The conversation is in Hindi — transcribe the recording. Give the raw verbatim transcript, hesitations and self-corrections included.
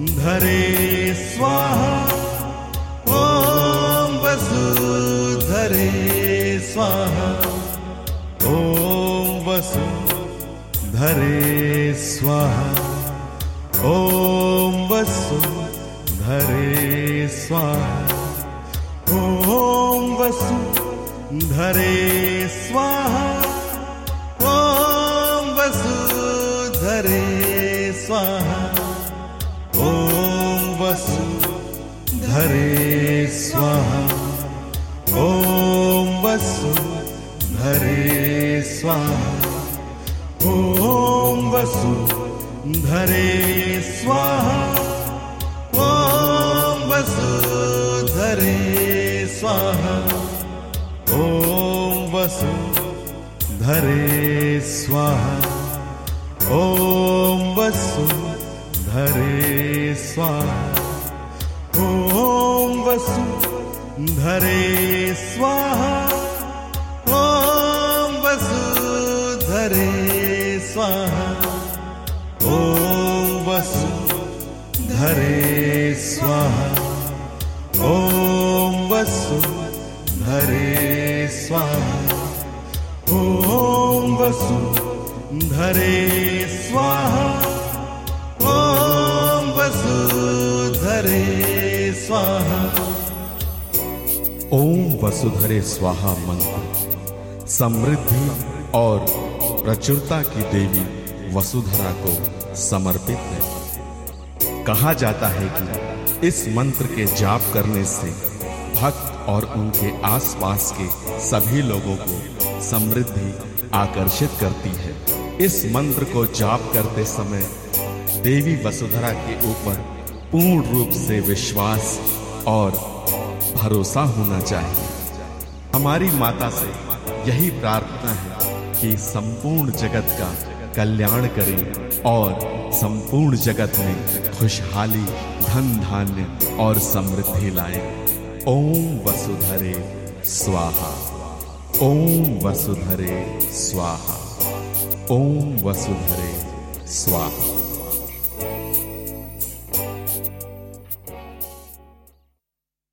धरे स्वाहा ॐ वसुधरे स्वाहा ॐ वसुधरे स्वाहा ॐ वसुधरे स्वाहा ॐ वसुधरे स्वाहा ॐ वसुधरे स्वाहा ॐ वसुधरे स्वाहा ॐ वसुधरे स्वाहा ॐ वसुधरे स्वाहा ॐ वसुधरे स्वाहा ॐ वसुधरे स्वाहा ॐ वसुधरे स्वाहा ॐ वसुधरे स्वाहा ॐ वसुधरे स्वाहा ॐ वसुधरे स्वाहा ॐ वसुधरे स्वाहा ॐ वसुधरे स्वाहा ॐ वसुधरे स्वाहा। ओम वसुधरे स्वाहा मंत्र समृद्धि और प्रचुरता की देवी वसुधरा को समर्पित है। कहा जाता है कि इस मंत्र के जाप करने से भक्त और उनके आसपास के सभी लोगों को समृद्धि आकर्षित करती है। इस मंत्र को जाप करते समय देवी वसुधरा के ऊपर पूर्ण रूप से विश्वास और भरोसा होना चाहिए। हमारी माता से यही प्रार्थना है कि संपूर्ण जगत का कल्याण करें और संपूर्ण जगत में खुशहाली, धन धान्य और समृद्धि लाएं। ओम वसुधरे स्वाहा। ओम वसुधरे स्वाहा। ओम वसुधरे स्वाहा।